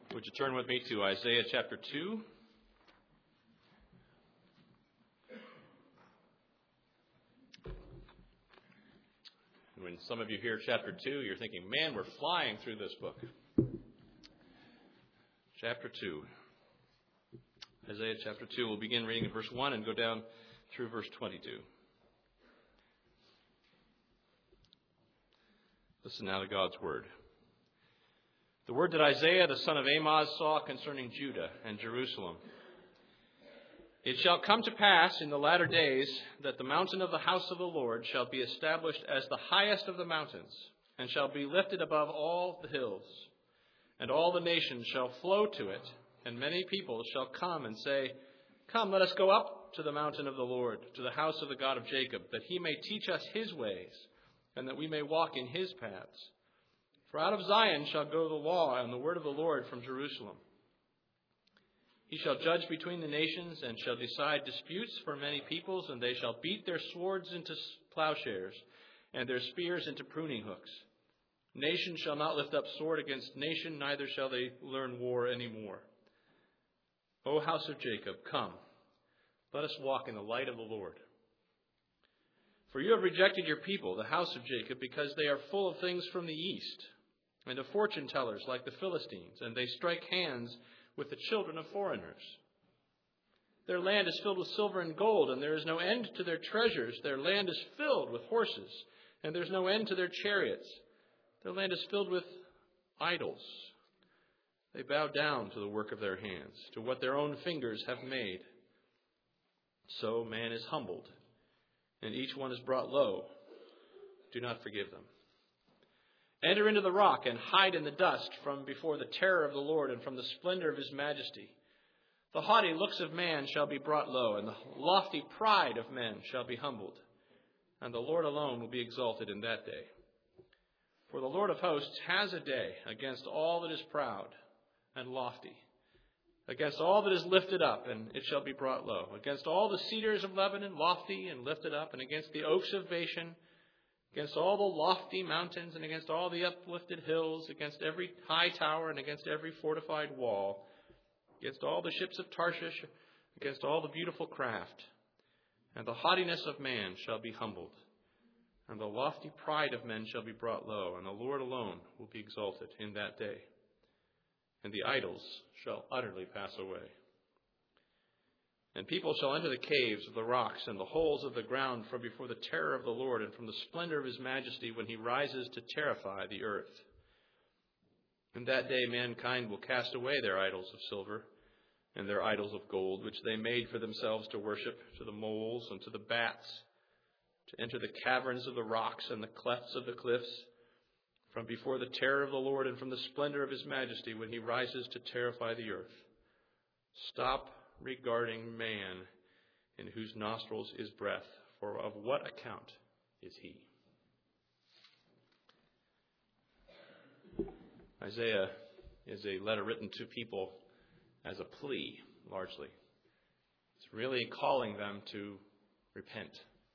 Would you turn with me to Isaiah chapter 2? When some of you hear chapter 2, you're thinking, man, we're flying through this book. Chapter 2. Isaiah chapter 2. We'll begin reading at verse 1 and go down through verse 22. Listen now to God's word. The word that Isaiah the son of Amoz saw concerning Judah and Jerusalem. It shall come to pass in the latter days that the mountain of the house of the Lord shall be established as the highest of the mountains, and shall be lifted above all the hills. And all the nations shall flow to it, and many people shall come and say, Come, let us go up to the mountain of the Lord, to the house of the God of Jacob, that he may teach us his ways, and that we may walk in his paths. For out of Zion shall go the law and the word of the Lord from Jerusalem. He shall judge between the nations and shall decide disputes for many peoples, and they shall beat their swords into plowshares and their spears into pruning hooks. Nation shall not lift up sword against nation, neither shall they learn war any more. O house of Jacob, come, let us walk in the light of the Lord. For you have rejected your people, the house of Jacob, because they are full of things from the east, and of fortune tellers like the Philistines, and they strike hands with the children of foreigners. Their land is filled with silver and gold, and there is no end to their treasures. Their land is filled with horses, and there is no end to their chariots. Their land is filled with idols. They bow down to the work of their hands, to what their own fingers have made. So man is humbled, and each one is brought low. Do not forgive them. Enter into the rock and hide in the dust from before the terror of the Lord and from the splendor of his majesty. The haughty looks of man shall be brought low, and the lofty pride of men shall be humbled. And the Lord alone will be exalted in that day. For the Lord of hosts has a day against all that is proud and lofty, against all that is lifted up, and it shall be brought low, against all the cedars of Lebanon, lofty and lifted up, and against the oaks of Bashan, against all the lofty mountains, and against all the uplifted hills, against every high tower, and against every fortified wall, against all the ships of Tarshish, against all the beautiful craft. And the haughtiness of man shall be humbled, and the lofty pride of men shall be brought low, and the Lord alone will be exalted in that day. And the idols shall utterly pass away. And people shall enter the caves of the rocks and the holes of the ground from before the terror of the Lord and from the splendor of his majesty when he rises to terrify the earth. In that day mankind will cast away their idols of silver and their idols of gold, which they made for themselves to worship, to the moles and to the bats, to enter the caverns of the rocks and the clefts of the cliffs, from before the terror of the Lord and from the splendor of his majesty when he rises to terrify the earth. Stop regarding man, in whose nostrils is breath, for of what account is he? Isaiah is a letter written to people as a plea, largely. It's really calling them to repent.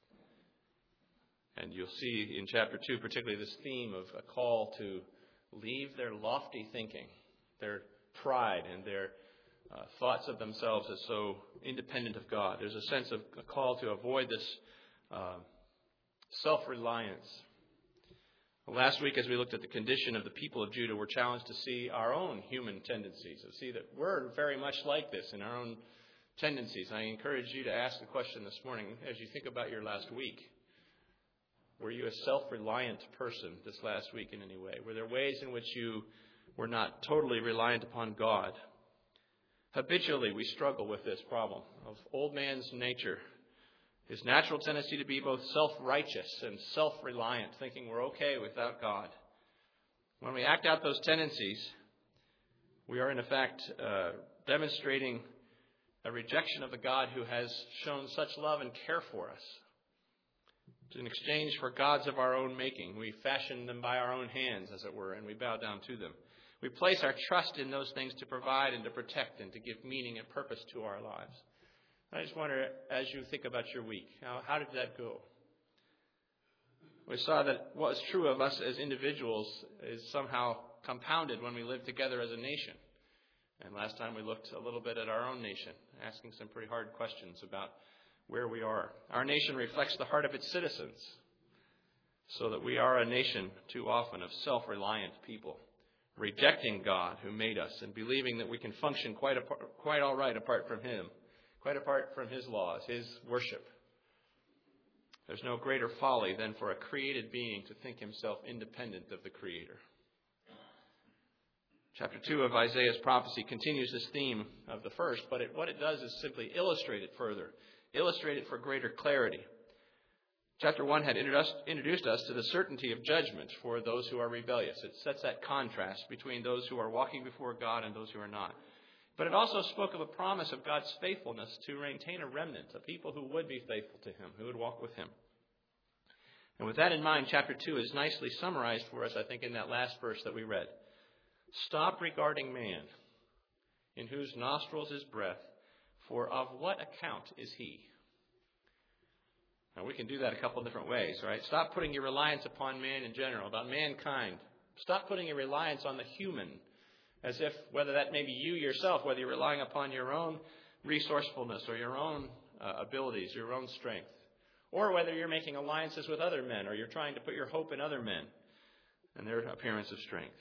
And you'll see in chapter 2 particularly this theme of a call to leave their lofty thinking, their pride and their thoughts of themselves as so independent of God. There's a sense of a call to avoid this self-reliance. Last week, as we looked at the condition of the people of Judah, we're challenged to see our own human tendencies, to see that we're very much like this in our own tendencies. I encourage you to ask the question this morning as you think about your last week. Were you a self-reliant person this last week in any way? Were there ways in which you were not totally reliant upon God? Habitually, we struggle with this problem of old man's nature, his natural tendency to be both self-righteous and self-reliant, thinking we're okay without God. When we act out those tendencies, we are in effect demonstrating a rejection of the God who has shown such love and care for us. In exchange for gods of our own making, we fashion them by our own hands, as it were, and we bow down to them. We place our trust in those things to provide and to protect and to give meaning and purpose to our lives. I just wonder, as you think about your week, how did that go? We saw that what is true of us as individuals is somehow compounded when we live together as a nation. And last time we looked a little bit at our own nation, asking some pretty hard questions about where we are. Our nation reflects the heart of its citizens, so that we are a nation too often of self-reliant people, rejecting God who made us and believing that we can function quite all right apart from Him, quite apart from His laws, His worship. There's no greater folly than for a created being to think himself independent of the Creator. Chapter 2 of Isaiah's prophecy continues this theme of the first, but what it does is simply illustrate it further, illustrate it for greater clarity. Chapter 1 had introduced us to the certainty of judgment for those who are rebellious. It sets that contrast between those who are walking before God and those who are not. But it also spoke of a promise of God's faithfulness to maintain a remnant, a people who would be faithful to Him, who would walk with Him. And with that in mind, chapter 2 is nicely summarized for us, I think, in that last verse that we read. Stop regarding man, in whose nostrils is breath, for of what account is he? Now, we can do that a couple of different ways, right? Stop putting your reliance upon man in general, about mankind. Stop putting your reliance on the human, as if, whether that may be you yourself, whether you're relying upon your own resourcefulness or your own abilities, your own strength, or whether you're making alliances with other men or you're trying to put your hope in other men and their appearance of strength.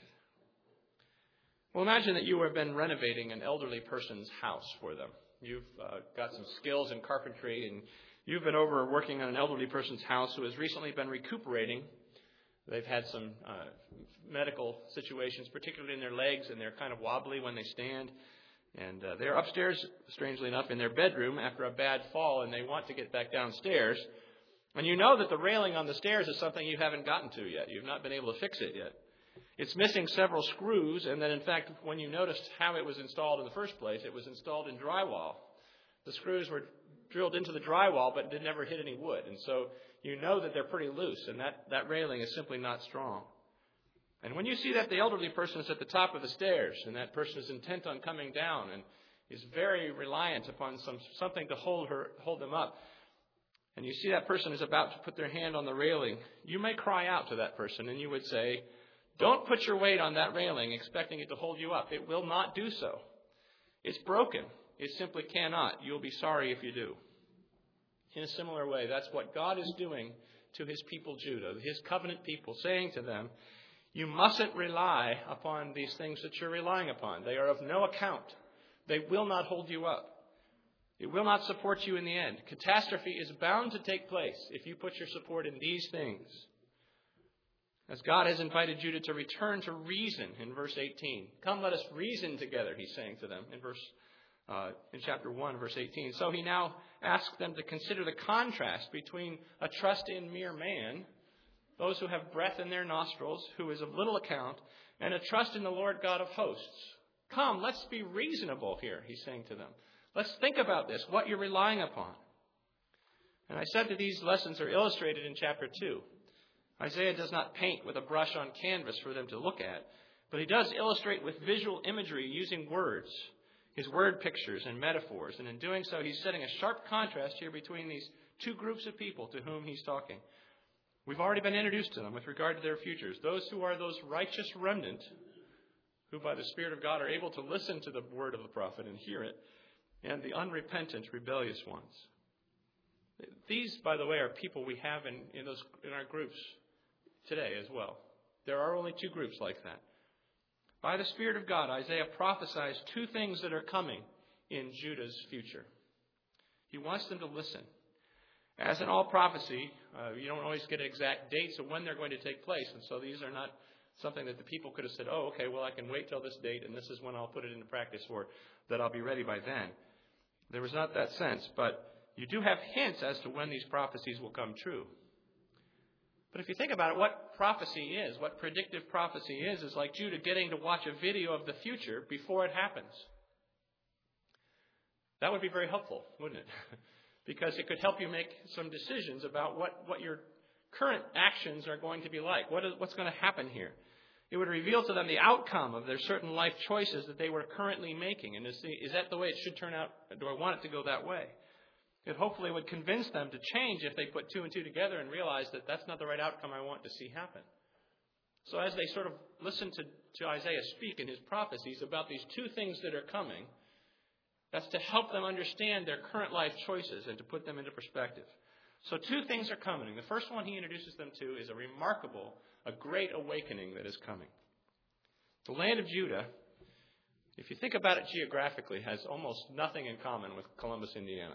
Well, imagine that you have been renovating an elderly person's house for them. You've got some skills in carpentry, and you've been over working on an elderly person's house who has recently been recuperating. They've had some medical situations, particularly in their legs, and they're kind of wobbly when they stand. And they're upstairs, strangely enough, in their bedroom after a bad fall, and they want to get back downstairs. And you know that the railing on the stairs is something you haven't gotten to yet. You've not been able to fix it yet. It's missing several screws, and then, in fact, when you noticed how it was installed in the first place, it was installed in drywall. The screws were drilled into the drywall, but did never hit any wood. And so you know that they're pretty loose, and that railing is simply not strong. And when you see that the elderly person is at the top of the stairs, and that person is intent on coming down and is very reliant upon something to hold them up, and you see that person is about to put their hand on the railing, you may cry out to that person, and you would say, "Don't put your weight on that railing expecting it to hold you up. It will not do so. It's broken. It simply cannot. You'll be sorry if you do." In a similar way, that's what God is doing to His people Judah, His covenant people, saying to them, you mustn't rely upon these things that you're relying upon. They are of no account. They will not hold you up. It will not support you in the end. Catastrophe is bound to take place if you put your support in these things. As God has invited Judah to return to reason in verse 18. Come, let us reason together, He's saying to them in chapter 1, verse 18. So He now asks them to consider the contrast between a trust in mere man, those who have breath in their nostrils, who is of little account, and a trust in the Lord God of hosts. Come, let's be reasonable here, He's saying to them. Let's think about this, what you're relying upon. And I said that these lessons are illustrated in chapter 2. Isaiah does not paint with a brush on canvas for them to look at, but he does illustrate with visual imagery using words, his word pictures and metaphors. And in doing so, he's setting a sharp contrast here between these two groups of people to whom he's talking. We've already been introduced to them with regard to their futures. Those who are those righteous remnant, who by the Spirit of God are able to listen to the word of the prophet and hear it, and the unrepentant, rebellious ones. These, by the way, are people we have in our groups today as well. There are only two groups like that. By the Spirit of God, Isaiah prophesies two things that are coming in Judah's future. He wants them to listen. As in all prophecy, you don't always get exact dates of when they're going to take place. And so these are not something that the people could have said, oh, okay, well, I can wait till this date, and this is when I'll put it into practice, or that I'll be ready by then. There was not that sense, but you do have hints as to when these prophecies will come true. But if you think about it, what prophecy is, what predictive prophecy is like Judah getting to watch a video of the future before it happens. That would be very helpful, wouldn't it? Because it could help you make some decisions about what your current actions are going to be like. What's going to happen here? It would reveal to them the outcome of their certain life choices that they were currently making. And is that the way it should turn out? Do I want it to go that way? It hopefully would convince them to change if they put two and two together and realize that that's not the right outcome I want to see happen. So as they sort of listen to Isaiah speak in his prophecies about these two things that are coming, that's to help them understand their current life choices and to put them into perspective. So two things are coming. The first one he introduces them to is a great awakening that is coming. The land of Judah, if you think about it geographically, has almost nothing in common with Columbus, Indiana.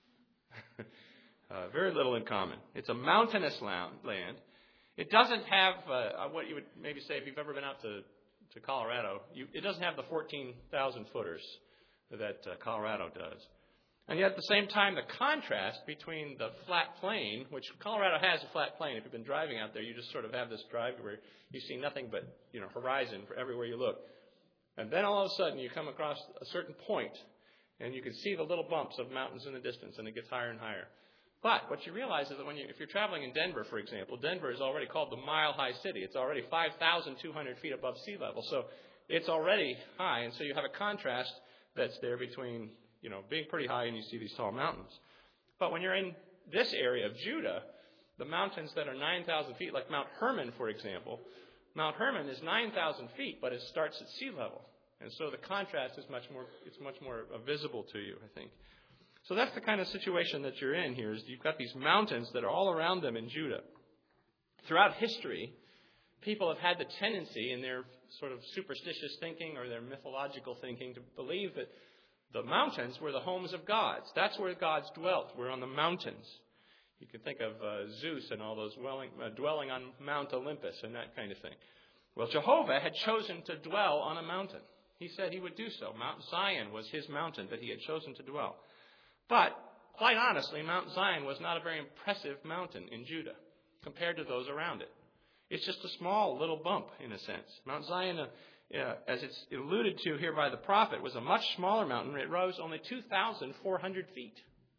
Very little in common. It's a mountainous land. It doesn't have what you would maybe say if you've ever been out to Colorado. It doesn't have the 14,000 footers that Colorado does. And yet at the same time, the contrast between the flat plain, which Colorado has a flat plain. If you've been driving out there, you just sort of have this drive where you see nothing but horizon for everywhere you look. And then all of a sudden you come across a certain point and you can see the little bumps of mountains in the distance, and it gets higher and higher. But what you realize is that if you're traveling in Denver, for example, Denver is already called the Mile High City. It's already 5,200 feet above sea level. So it's already high. And so you have a contrast that's there between, being pretty high and you see these tall mountains. But when you're in this area of Judah, the mountains that are 9,000 feet, like Mount Hermon, for example, Mount Hermon is 9,000 feet, but it starts at sea level. And so the contrast is much more visible to you, I think. So that's the kind of situation that you're in here, is you've got these mountains that are all around them in Judah. Throughout history, people have had the tendency in their sort of superstitious thinking or their mythological thinking to believe that the mountains were the homes of gods. That's where gods dwelt, were on the mountains. You can think of Zeus and all those dwelling on Mount Olympus and that kind of thing. Well, Jehovah had chosen to dwell on a mountain. He said he would do so. Mount Zion was his mountain that he had chosen to dwell. But, quite honestly, Mount Zion was not a very impressive mountain in Judah compared to those around it. It's just a small little bump, in a sense. Mount Zion, as it's alluded to here by the prophet, was a much smaller mountain. It rose only 2,400 feet.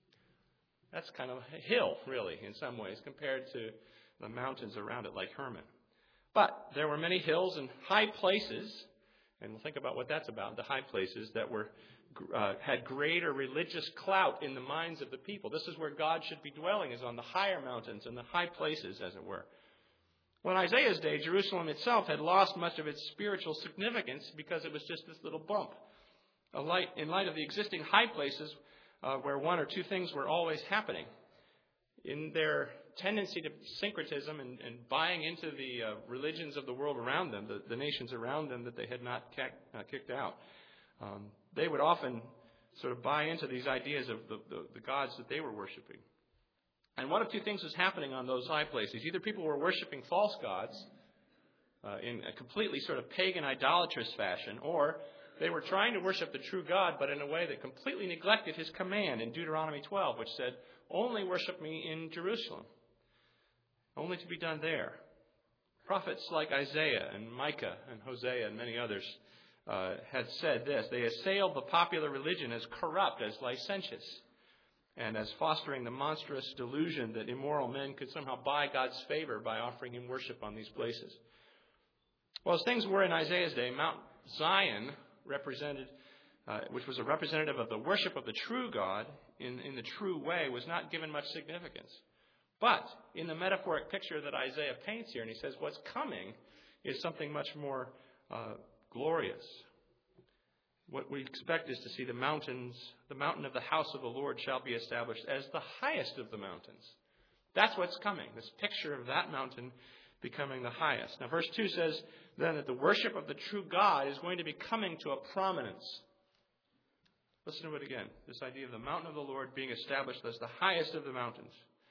That's kind of a hill, really, in some ways, compared to the mountains around it, like Hermon. But there were many hills and high places, and we'll think about what that's about, the high places that had greater religious clout in the minds of the people. This is where God should be dwelling, is on the higher mountains and the high places, as it were. Well, in Isaiah's day, Jerusalem itself had lost much of its spiritual significance because it was just this little bump. In light of the existing high places where one or two things were always happening, in their tendency to syncretism and buying into the religions of the world around them, the nations around them that they had not kicked out, they would often sort of buy into these ideas of the gods that they were worshiping. And one of two things was happening on those high places. Either people were worshiping false gods in a completely sort of pagan, idolatrous fashion, or they were trying to worship the true God, but in a way that completely neglected his command in Deuteronomy 12, which said, "Only worship me in Jerusalem." Only to be done there. Prophets like Isaiah and Micah and Hosea and many others had said this: they assailed the popular religion as corrupt, as licentious, and as fostering the monstrous delusion that immoral men could somehow buy God's favor by offering him worship on these places. Well, as things were in Isaiah's day, Mount Zion represented, which was a representative of the worship of the true God in the true way, was not given much significance. But in the metaphoric picture that Isaiah paints here, and he says what's coming is something much more glorious. What we expect is to see the mountain of the house of the Lord shall be established as the highest of the mountains. That's what's coming, this picture of that mountain becoming the highest. Now, verse 2 says then that the worship of the true God is going to be coming to a prominence. Listen to it again, this idea of the mountain of the Lord being established as the highest of the mountains.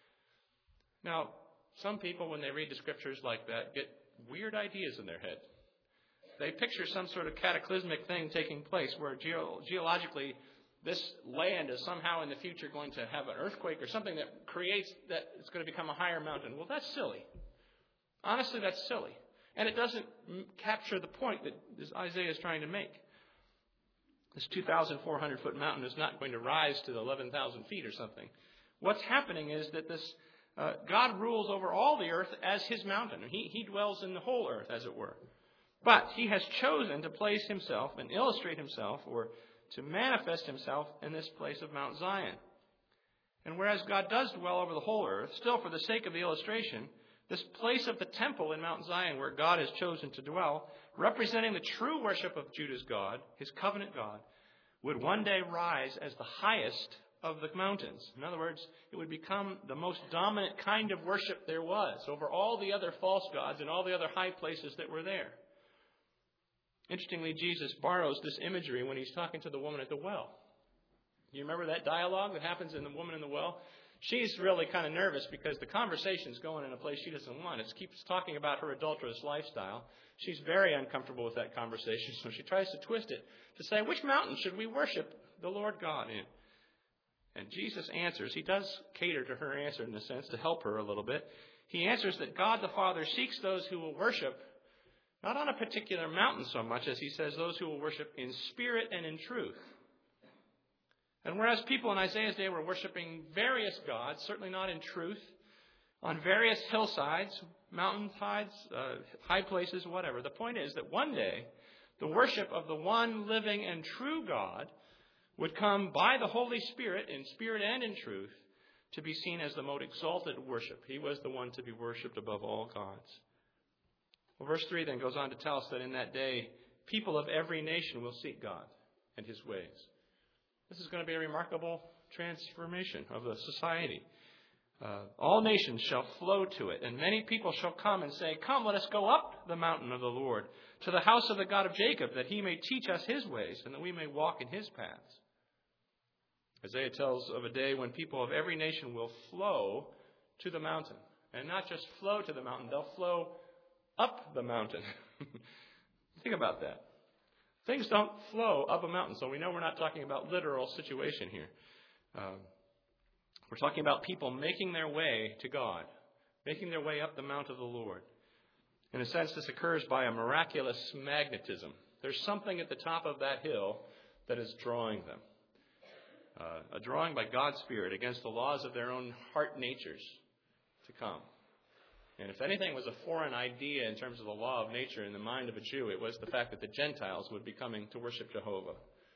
Now, some people, when they read the scriptures like that, get weird ideas in their head. They picture some sort of cataclysmic thing taking place where geologically this land is somehow in the future going to have an earthquake or something that creates that it's going to become a higher mountain. Well, that's silly. Honestly, that's silly. And it doesn't capture the point that Isaiah is trying to make. This 2,400-foot mountain is not going to rise to 11,000 feet or something. What's happening is that this God rules over all the earth as his mountain. He dwells in the whole earth, as it were. But he has chosen to place himself and illustrate himself, or to manifest himself, in this place of Mount Zion. And whereas God does dwell over the whole earth, still for the sake of the illustration, this place of the temple in Mount Zion where God has chosen to dwell, representing the true worship of Judah's God, his covenant God, would one day rise as the highest of the mountains. In other words, it would become the most dominant kind of worship there was over all the other false gods and all the other high places that were there. Interestingly, Jesus borrows this imagery when he's talking to the woman at the well. Do you remember that dialogue that happens in the woman in the well? She's really kind of nervous because the conversation's going in a place she doesn't want. It keeps talking about her adulterous lifestyle. She's very uncomfortable with that conversation, so she tries to twist it to say, which mountain should we worship the Lord God in? And Jesus answers. He does cater to her answer in a sense to help her a little bit. He answers that God the Father seeks those who will worship not on a particular mountain so much as he says those who will worship in spirit and in truth. And whereas people in Isaiah's day were worshiping various gods, certainly not in truth, on various hillsides, mountain sides, high places, whatever, the point is that one day the worship of the one living and true God would come by the Holy Spirit, in spirit and in truth, to be seen as the most exalted worship. He was the one to be worshipped above all gods. Well, verse 3 then goes on to tell us that in that day, people of every nation will seek God and his ways. This is going to be a remarkable transformation of the society. All nations shall flow to it, and many people shall come and say, come, let us go up the mountain of the Lord, to the house of the God of Jacob, that he may teach us his ways, and that we may walk in his paths. Isaiah tells of a day when people of every nation will flow to the mountain. And not just flow to the mountain, they'll flow up the mountain. Think about that. Things don't flow up a mountain, so we know we're not talking about literal situation here. We're talking about people making their way to God, making their way up the mount of the Lord. In a sense, this occurs by a miraculous magnetism. There's something at the top of that hill that is drawing them. A drawing by God's Spirit against the laws of their own heart natures to come. And if anything was a foreign idea in terms of the law of nature in the mind of a Jew, it was the fact that the Gentiles would be coming to worship Jehovah.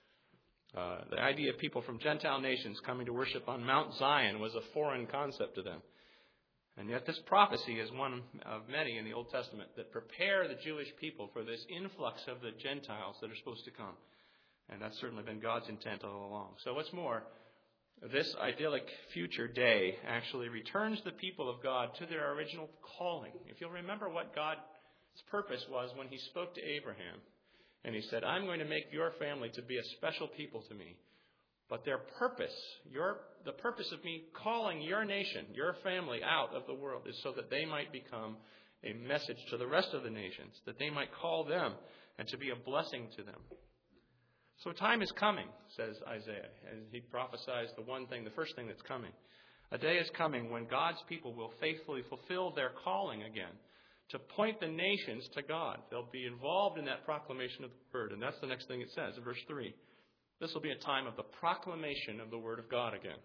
The idea of people from Gentile nations coming to worship on Mount Zion was a foreign concept to them. And yet this prophecy is one of many in the Old Testament that prepare the Jewish people for this influx of the Gentiles that are supposed to come. And that's certainly been God's intent all along. So what's more, this idyllic future day actually returns the people of God to their original calling. If you'll remember what God's purpose was when he spoke to Abraham, and he said, I'm going to make your family to be a special people to me. But their purpose, the purpose of me calling your nation, your family out of the world is so that they might become a message to the rest of the nations, that they might call them and to be a blessing to them. So time is coming, says Isaiah, and he prophesies the first thing that's coming. A day is coming when God's people will faithfully fulfill their calling again, to point the nations to God. They'll be involved in that proclamation of the word. And that's the next thing it says in verse 3. This will be a time of the proclamation of the word of God again.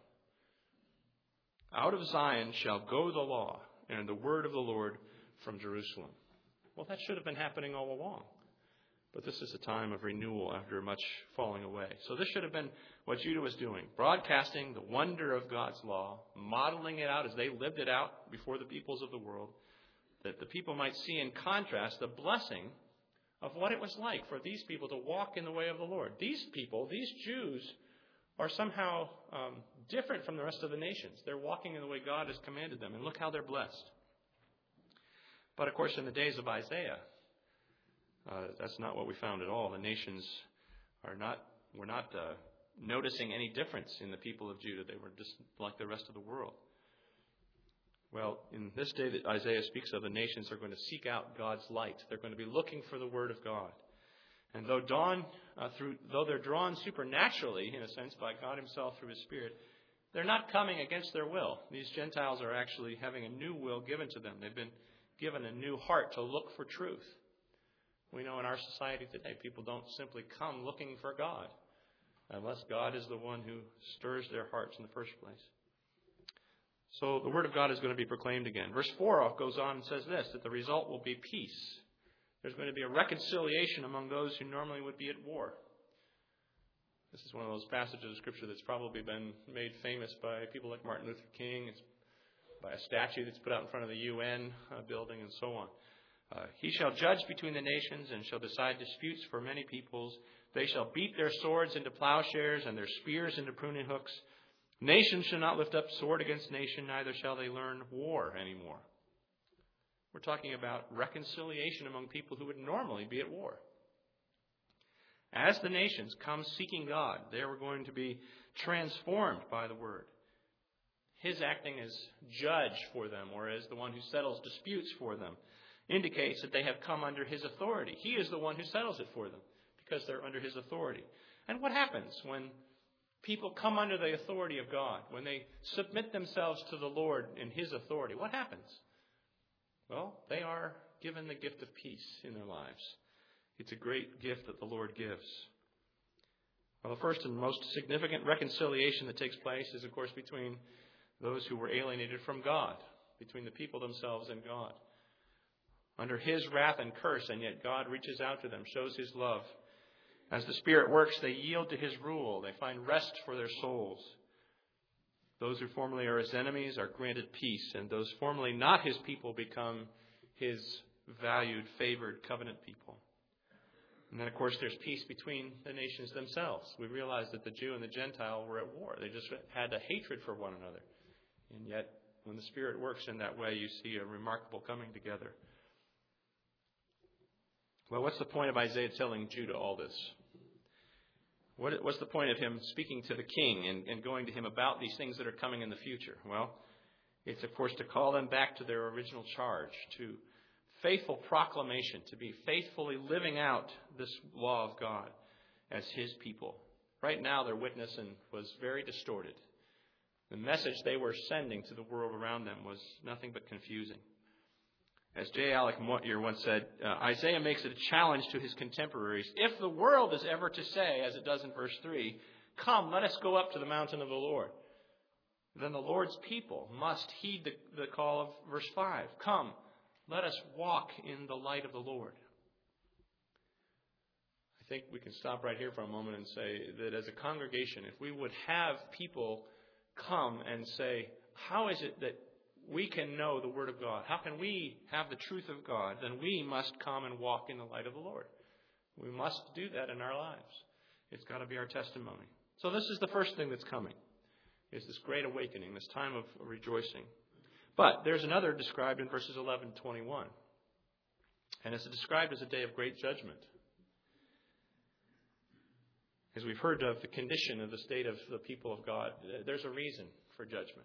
Out of Zion shall go the law and the word of the Lord from Jerusalem. Well, that should have been happening all along. But this is a time of renewal after much falling away. So this should have been what Judah was doing, broadcasting the wonder of God's law, modeling it out as they lived it out before the peoples of the world, that the people might see in contrast the blessing of what it was like for these people to walk in the way of the Lord. These people, these Jews, are somehow different from the rest of the nations. They're walking in the way God has commanded them, and look how they're blessed. But of course, in the days of Isaiah, that's not what we found at all. The nations were not noticing any difference in the people of Judah. They were just like the rest of the world. Well, in this day that Isaiah speaks of, the nations are going to seek out God's light. They're going to be looking for the word of God. And though they're drawn supernaturally, in a sense, by God himself through his Spirit, they're not coming against their will. These Gentiles are actually having a new will given to them. They've been given a new heart to look for truth. We know in our society today, people don't simply come looking for God, unless God is the one who stirs their hearts in the first place. So the word of God is going to be proclaimed again. Verse 4 goes on and says this, that the result will be peace. There's going to be a reconciliation among those who normally would be at war. This is one of those passages of Scripture that's probably been made famous by people like Martin Luther King. It's by a statue that's put out in front of the UN building and so on. He shall judge between the nations and shall decide disputes for many peoples. They shall beat their swords into plowshares and their spears into pruning hooks. Nation shall not lift up sword against nation, neither shall they learn war anymore. We're talking about reconciliation among people who would normally be at war. As the nations come seeking God, they are going to be transformed by the word. His acting as judge for them, or as the one who settles disputes for them, indicates that they have come under his authority. He is the one who settles it for them because they're under his authority. And what happens when people come under the authority of God, when they submit themselves to the Lord in his authority? What happens? Well, they are given the gift of peace in their lives. It's a great gift that the Lord gives. Well, the first and most significant reconciliation that takes place is, of course, between those who were alienated from God, between the people themselves and God. Under his wrath and curse, and yet God reaches out to them, shows his love. As the Spirit works, they yield to his rule. They find rest for their souls. Those who formerly are his enemies are granted peace, and those formerly not his people become his valued, favored covenant people. And then, of course, there's peace between the nations themselves. We realize that the Jew and the Gentile were at war. They just had a hatred for one another. And yet, when the Spirit works in that way, you see a remarkable coming together. Well, what's the point of Isaiah telling Judah all this? What's the point of him speaking to the king and going to him about these things that are coming in the future? Well, it's, of course, to call them back to their original charge, to faithful proclamation, to be faithfully living out this law of God as his people. Right now, their witness was very distorted. The message they were sending to the world around them was nothing but confusing. As J. Alec Motyer once said, Isaiah makes it a challenge to his contemporaries. If the world is ever to say, as it does in verse 3, "Come, let us go up to the mountain of the Lord," then the Lord's people must heed the call of verse 5. "Come, let us walk in the light of the Lord." I think we can stop right here for a moment and say that as a congregation, if we would have people come and say, how is it that we can know the Word of God? How can we have the truth of God? Then we must come and walk in the light of the Lord. We must do that in our lives. It's got to be our testimony. So this is the first thing that's coming, is this great awakening, this time of rejoicing. But there's another described in verses 11 and 21. And it's described as a day of great judgment. As we've heard of the condition of the state of the people of God, there's a reason for judgment.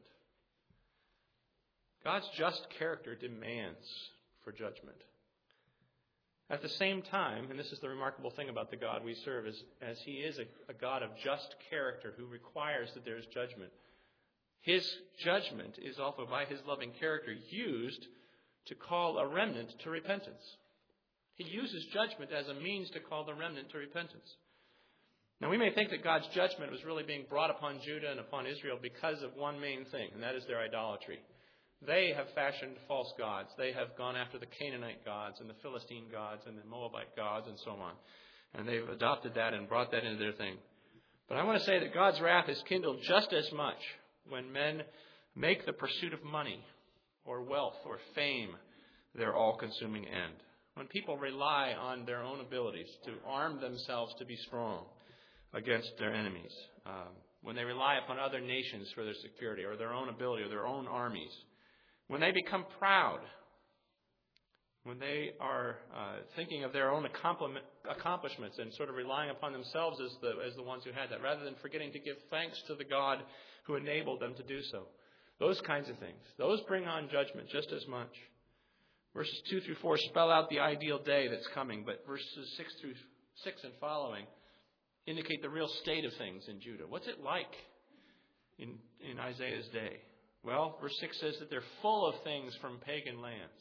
God's just character demands for judgment. At the same time, and this is the remarkable thing about the God we serve, as he is a God of just character who requires that there is judgment, his judgment is also, by his loving character, used to call a remnant to repentance. He uses judgment as a means to call the remnant to repentance. Now, we may think that God's judgment was really being brought upon Judah and upon Israel because of one main thing, and that is their idolatry. They have fashioned false gods. They have gone after the Canaanite gods and the Philistine gods and the Moabite gods and so on. And they've adopted that and brought that into their thing. But I want to say that God's wrath is kindled just as much when men make the pursuit of money or wealth or fame their all-consuming end. When people rely on their own abilities to arm themselves to be strong against their enemies. When they rely upon other nations for their security or their own ability or their own armies. When they become proud, when they are thinking of their own accomplishments and sort of relying upon themselves as the ones who had that, rather than forgetting to give thanks to the God who enabled them to do so. Those kinds of things. Those bring on judgment just as much. Verses 2 through 4 spell out the ideal day that's coming, but verses 6 through 6 and following indicate the real state of things in Judah. What's it like in Isaiah's day? Well, verse 6 says that they're full of things from pagan lands.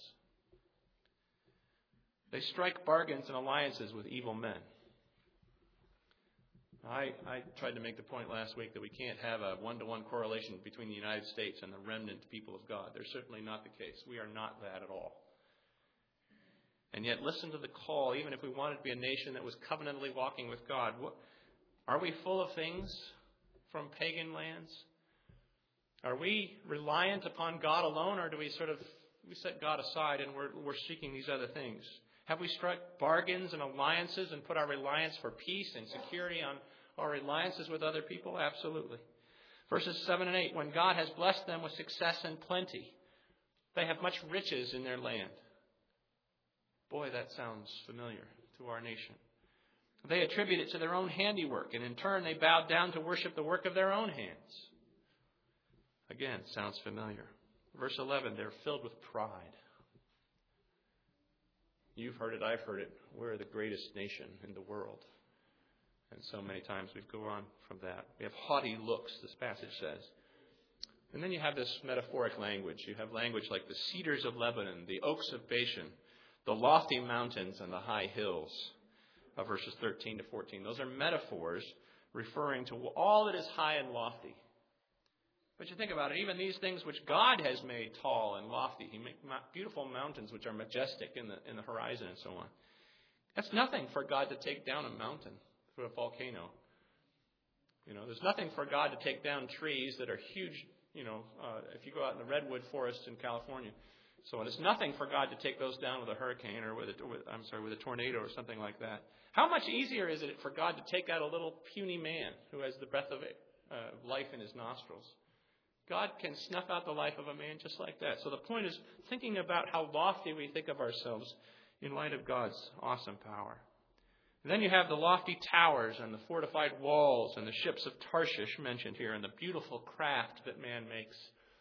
They strike bargains and alliances with evil men. I tried to make the point last week that we can't have a one-to-one correlation between the United States and the remnant people of God. There's certainly not the case. We are not that at all. And yet, listen to the call, even if we wanted to be a nation that was covenantally walking with God. Are we full of things from pagan lands? Are we reliant upon God alone, or do we set God aside and we're seeking these other things? Have we struck bargains and alliances and put our reliance for peace and security on our alliances with other people? Absolutely. Verses 7 and 8, when God has blessed them with success and plenty, they have much riches in their land. Boy, that sounds familiar to our nation. They attribute it to their own handiwork, and in turn they bowed down to worship the work of their own hands. Again, sounds familiar. Verse 11, they're filled with pride. You've heard it, I've heard it. We're the greatest nation in the world. And so many times we go on from that. We have haughty looks, this passage says. And then you have this metaphoric language. You have language like the cedars of Lebanon, the oaks of Bashan, the lofty mountains and the high hills, of verses 13 to 14. Those are metaphors referring to all that is high and lofty. But you think about it, even these things which God has made tall and lofty, He made beautiful mountains which are majestic in the horizon and so on. That's nothing for God to take down a mountain through a volcano. There's nothing for God to take down trees that are huge. If you go out in the redwood forest in California, so on, it's nothing for God to take those down with a hurricane or with a tornado or something like that. How much easier is it for God to take out a little puny man who has the breath of life in his nostrils? God can snuff out the life of a man just like that. So the point is thinking about how lofty we think of ourselves in light of God's awesome power. And then you have the lofty towers and the fortified walls and the ships of Tarshish mentioned here and the beautiful craft that man makes.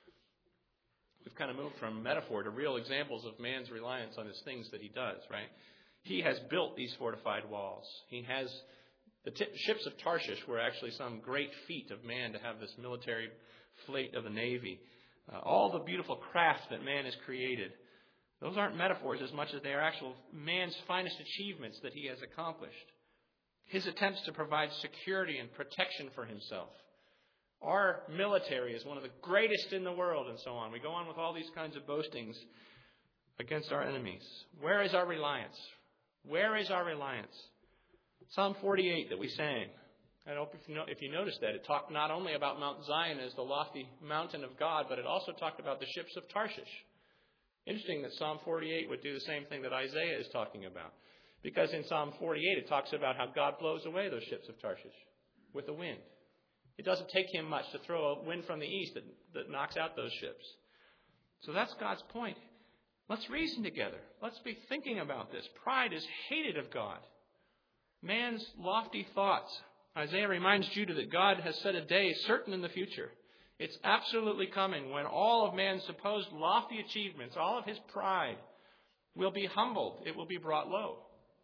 We've kind of moved from metaphor to real examples of man's reliance on his things that he does, right? He has built these fortified walls. He has the ships of Tarshish were actually some great feat of man to have this military fleet of the Navy. All the beautiful craft that man has created. Those aren't metaphors as much as they are actual man's finest achievements that he has accomplished. His attempts to provide security and protection for himself. Our military is one of the greatest in the world and so on. We go on with all these kinds of boastings against our enemies. Where is our reliance? Where is our reliance? Psalm 48 that we sang. I don't know if you noticed that. It talked not only about Mount Zion as the lofty mountain of God, but it also talked about the ships of Tarshish. Interesting that Psalm 48 would do the same thing that Isaiah is talking about. Because in Psalm 48 it talks about how God blows away those ships of Tarshish with the wind. It doesn't take him much to throw a wind from the east that knocks out those ships. So that's God's point. Let's reason together. Let's be thinking about this. Pride is hated of God. Man's lofty thoughts. Isaiah reminds Judah that God has set a day certain in the future. It's absolutely coming when all of man's supposed lofty achievements, all of his pride, will be humbled. It will be brought low.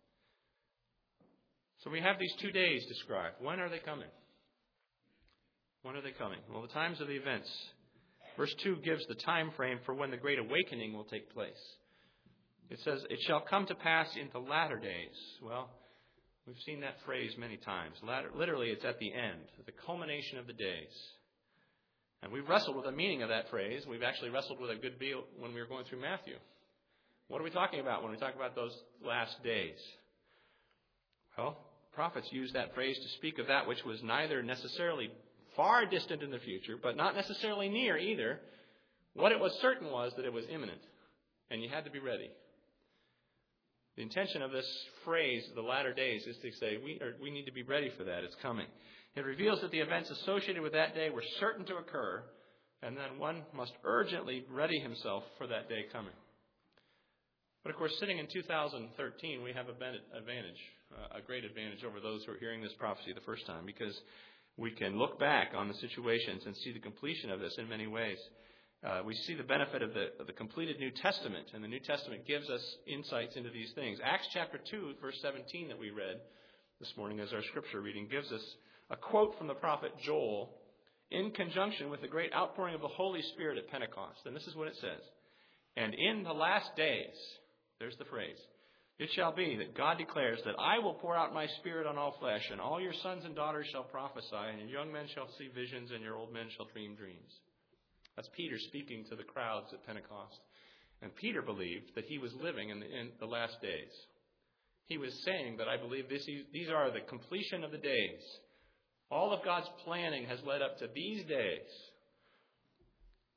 So we have these 2 days described. When are they coming? When are they coming? Well, the times of the events. Verse 2 gives the time frame for when the Great Awakening will take place. It says, it shall come to pass in the latter days. Well, we've seen that phrase many times. Literally, it's at the end, the culmination of the days. And we've wrestled with the meaning of that phrase. We've actually wrestled with a good deal when we were going through Matthew. What are we talking about when we talk about those last days? Well, prophets use that phrase to speak of that which was neither necessarily far distant in the future, but not necessarily near either. What it was certain was that it was imminent, and you had to be ready. The intention of this phrase, the latter days, is to say we need to be ready for that. It's coming. It reveals that the events associated with that day were certain to occur, and then one must urgently ready himself for that day coming. But of course, sitting in 2013, we have a great advantage over those who are hearing this prophecy the first time, because we can look back on the situations and see the completion of this in many ways. We see the benefit of the completed New Testament, and the New Testament gives us insights into these things. Acts chapter 2, verse 17 that we read this morning as our scripture reading gives us a quote from the prophet Joel in conjunction with the great outpouring of the Holy Spirit at Pentecost. And this is what it says. And in the last days, there's the phrase, it shall be that God declares that I will pour out my Spirit on all flesh, and all your sons and daughters shall prophesy, and your young men shall see visions, and your old men shall dream dreams. That's Peter speaking to the crowds at Pentecost. And Peter believed that he was living in the last days. He was saying that I believe these are the completion of the days. All of God's planning has led up to these days.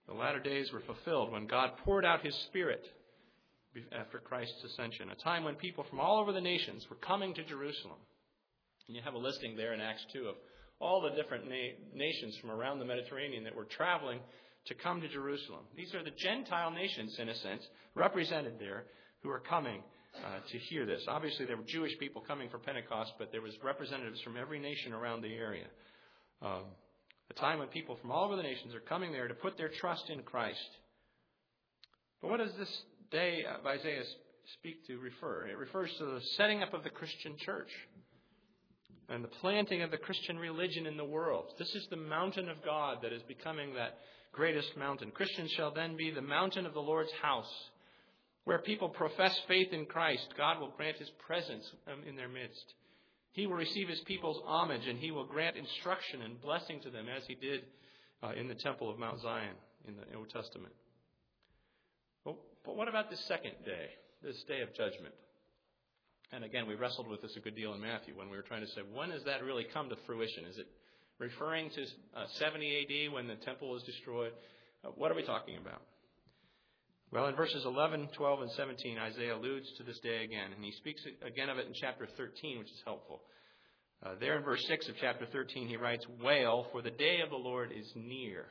The latter days were fulfilled when God poured out his Spirit after Christ's ascension, a time when people from all over the nations were coming to Jerusalem. And you have a listing there in Acts 2 of all the different nations from around the Mediterranean that were traveling to come to Jerusalem. These are the Gentile nations, in a sense, represented there, who are coming to hear this. Obviously, there were Jewish people coming for Pentecost, but there was representatives from every nation around the area. A time when people from all over the nations are coming there to put their trust in Christ. But what does this day of Isaiah speak to refer? It refers to the setting up of the Christian church and the planting of the Christian religion in the world. This is the mountain of God that is becoming that greatest mountain. Christians shall then be the mountain of the Lord's house, where people profess faith in Christ. God will grant his presence in their midst. He will receive his people's homage, and he will grant instruction and blessing to them, as he did in the temple of Mount Zion in the Old Testament. But what about this second day, this day of judgment? And again, we wrestled with this a good deal in Matthew when we were trying to say, when does that really come to fruition? Is it referring to 70 AD when the temple was destroyed? What are we talking about? Well, in verses 11, 12, and 17, Isaiah alludes to this day again, and he speaks again of it in chapter 13, which is helpful. There in verse 6 of chapter 13, he writes, "Wail, for the day of the Lord is near.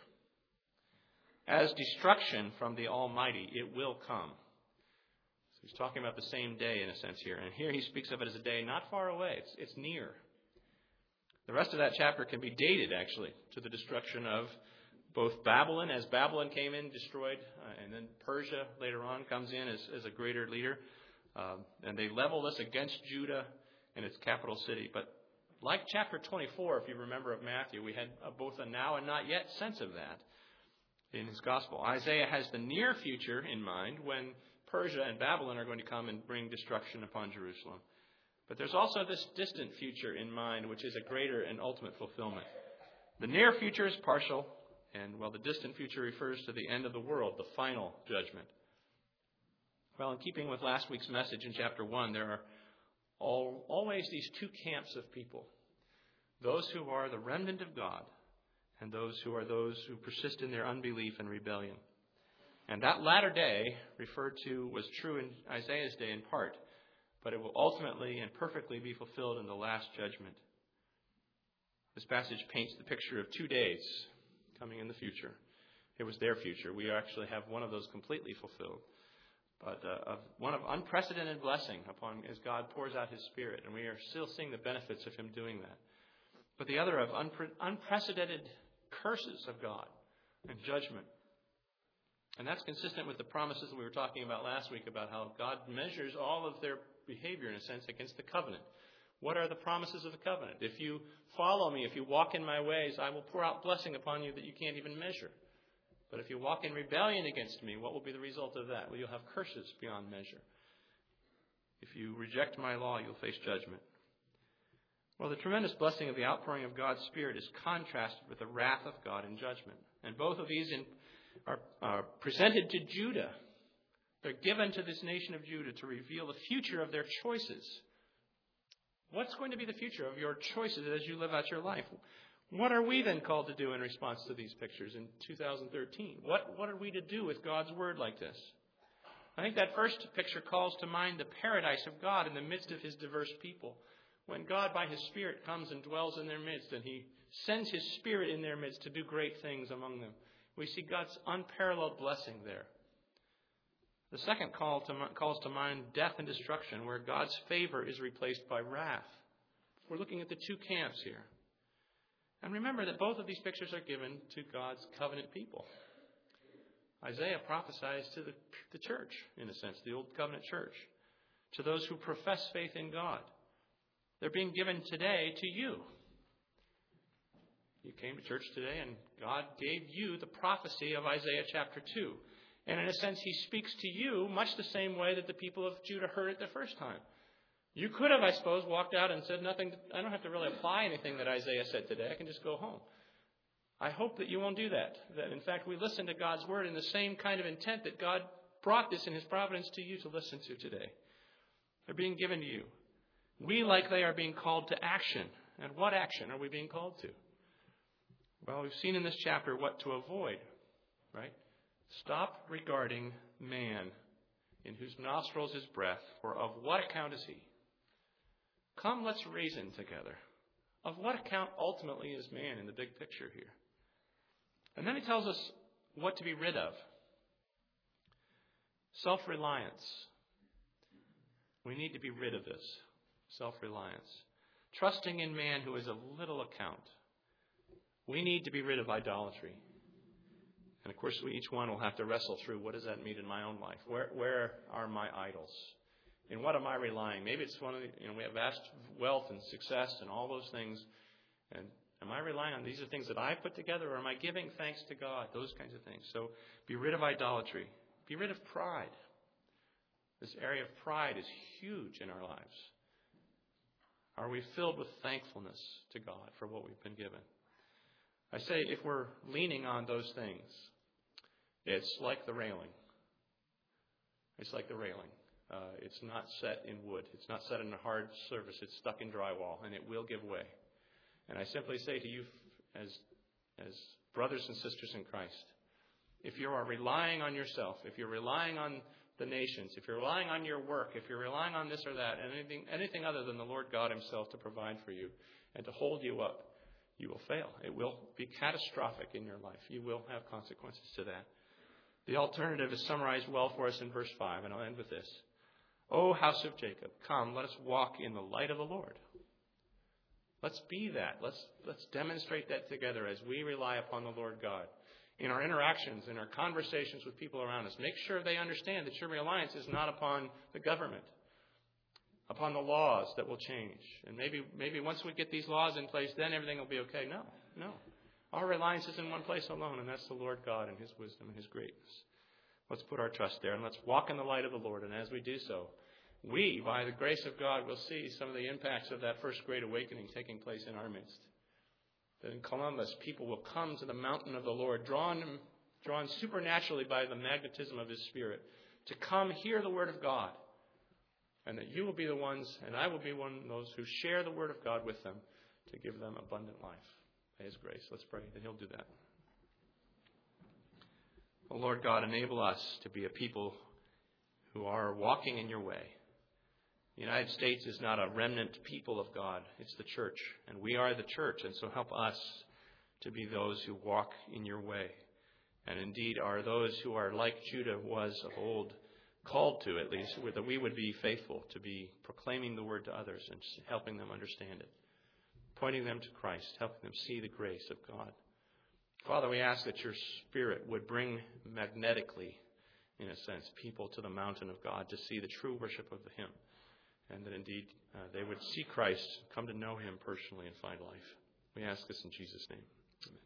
As destruction from the Almighty, it will come." So he's talking about the same day in a sense here. And here he speaks of it as a day not far away. It's near. The rest of that chapter can be dated, actually, to the destruction of both Babylon, as Babylon came in, destroyed, and then Persia later on comes in as a greater leader. And they level this against Judah and its capital city. But like chapter 24, if you remember of Matthew, we had both a now and not yet sense of that in his gospel. Isaiah has the near future in mind when Persia and Babylon are going to come and bring destruction upon Jerusalem. But there's also this distant future in mind, which is a greater and ultimate fulfillment. The near future is partial, and the distant future refers to the end of the world, the final judgment. Well, in keeping with last week's message in chapter 1, there are always these two camps of people. Those who are the remnant of God, and those who persist in their unbelief and rebellion. And that latter day referred to was true in Isaiah's day in part, but it will ultimately and perfectly be fulfilled in the last judgment. This passage paints the picture of 2 days coming in the future. It was their future. We actually have one of those completely fulfilled, but one of unprecedented blessing upon as God pours out his Spirit, and we are still seeing the benefits of him doing that. But the other of unprecedented curses of God and judgment. And that's consistent with the promises that we were talking about last week about how God measures all of their behavior, in a sense, against the covenant. What are the promises of the covenant? If you follow me, if you walk in my ways, I will pour out blessing upon you that you can't even measure. But if you walk in rebellion against me, what will be the result of that? Well, you'll have curses beyond measure. If you reject my law, you'll face judgment. Well, the tremendous blessing of the outpouring of God's Spirit is contrasted with the wrath of God in judgment. And both of these are presented to Judah. They're given to this nation of Judah to reveal the future of their choices. What's going to be the future of your choices as you live out your life? What are we then called to do in response to these pictures in 2013? What are we to do with God's Word like this? I think that first picture calls to mind the paradise of God in the midst of his diverse people. When God, by his Spirit, comes and dwells in their midst, and he sends his Spirit in their midst to do great things among them. We see God's unparalleled blessing there. The second calls to mind death and destruction, where God's favor is replaced by wrath. We're looking at the two camps here. And remember that both of these pictures are given to God's covenant people. Isaiah prophesies to the church, in a sense, the Old Covenant church, to those who profess faith in God. They're being given today to you. You came to church today and God gave you the prophecy of Isaiah chapter 2. And in a sense, he speaks to you much the same way that the people of Judah heard it the first time. You could have, I suppose, walked out and said nothing. I don't have to really apply anything that Isaiah said today. I can just go home. I hope that you won't do that. That, in fact, we listen to God's word in the same kind of intent that God brought this in his providence to you to listen to today. They're being given to you. We, like they, are being called to action. And what action are we being called to? Well, we've seen in this chapter what to avoid. right? Stop regarding man, in whose nostrils is breath, for of what account is he? Come, let's reason together. Of what account ultimately is man in the big picture here? And then he tells us what to be rid of. Self-reliance. We need to be rid of this. Self-reliance. Trusting in man who is of little account. We need to be rid of idolatry. And of course, each one will have to wrestle through, what does that mean in my own life? Where are my idols? In what am I relying? Maybe it's one of the, we have vast wealth and success and all those things. And am I relying on these are things that I put together, or am I giving thanks to God? Those kinds of things. So be rid of idolatry. Be rid of pride. This area of pride is huge in our lives. Are we filled with thankfulness to God for what we've been given? I say if we're leaning on those things, it's like the railing. It's like the railing. It's not set in wood. It's not set in a hard surface. It's stuck in drywall, and it will give way. And I simply say to you, as brothers and sisters in Christ, if you are relying on yourself, if you're relying on the nations, if you're relying on your work, if you're relying on this or that, and anything other than the Lord God himself to provide for you and to hold you up, you will fail. It will be catastrophic in your life. You will have consequences to that. The alternative is summarized well for us in verse 5, and I'll end with this. O house of Jacob, come, let us walk in the light of the Lord. Let's be that. Let's demonstrate that together as we rely upon the Lord God. In our interactions, in our conversations with people around us, make sure they understand that your reliance is not upon the government, upon the laws that will change. And maybe once we get these laws in place, then everything will be okay. No. Our reliance is in one place alone, and that's the Lord God and his wisdom and his greatness. Let's put our trust there, and let's walk in the light of the Lord. And as we do so, we, by the grace of God, will see some of the impacts of that first great awakening taking place in our midst. That in Columbus, people will come to the mountain of the Lord, drawn supernaturally by the magnetism of his Spirit, to come hear the word of God. And that you will be the ones, and I will be one of those who share the word of God with them to give them abundant life. By his grace, let's pray that he'll do that. Oh, Lord God, enable us to be a people who are walking in your way. The United States is not a remnant people of God. It's the church, and we are the church, and so help us to be those who walk in your way. And indeed are those who are like Judah was of old, called to at least, that we would be faithful to be proclaiming the word to others and helping them understand it, pointing them to Christ, helping them see the grace of God. Father, we ask that your Spirit would bring magnetically, in a sense, people to the mountain of God to see the true worship of him, and that indeed they would see Christ, come to know him personally, and find life. We ask this in Jesus' name. Amen.